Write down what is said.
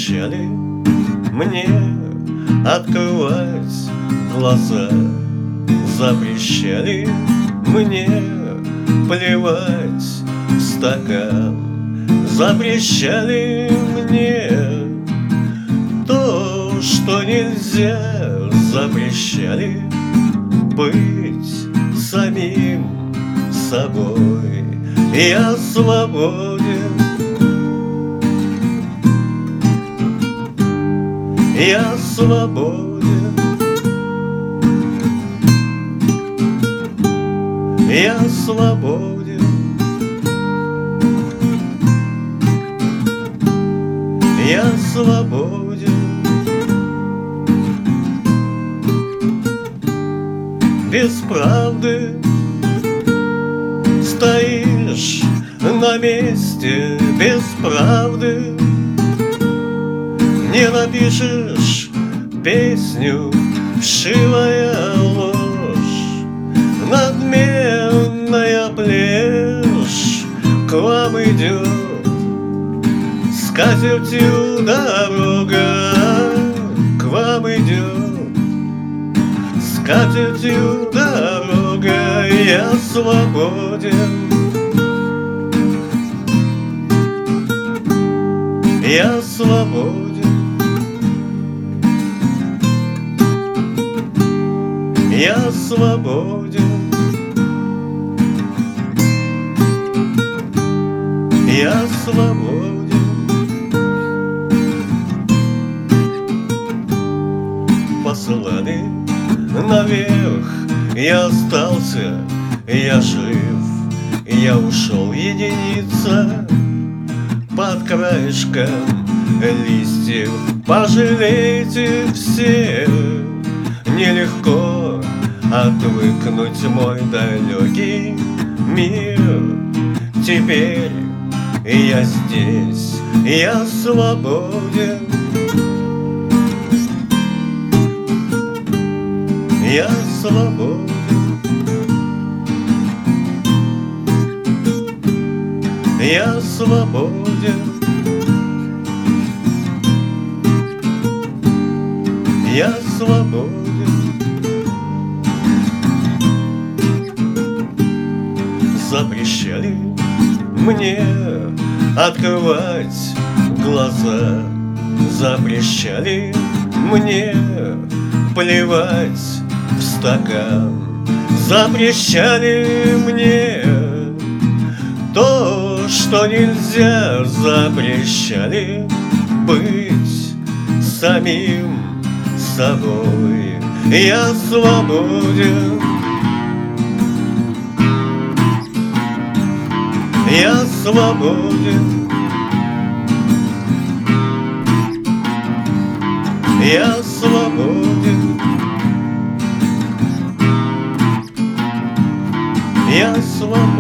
Запрещали мне открывать глаза, запрещали мне плевать в стакан, запрещали мне то, что нельзя, запрещали быть самим собой. Я свободен, я свободен, я свободен, я свободен. Без правды стоишь на месте, без правды не напишешь песню, вшивая ложь, надменная плешь к вам идет, скатертью дорога к вам идет, скатертью дорога. Я свободен, я свободен, я свободен, я свободен. Послали наверх, я остался, я жив, я ушел единица под краешком листьев. Пожалейте все, нелегко отвыкнуть мой далекий мир. Теперь я здесь, я свободен, я свободен, я свободен, я свободен. Запрещали мне открывать глаза, запрещали мне плевать в стакан, запрещали мне то, что нельзя, запрещали быть самим собой. Я свободен, я свободен, я свободен, я свободен.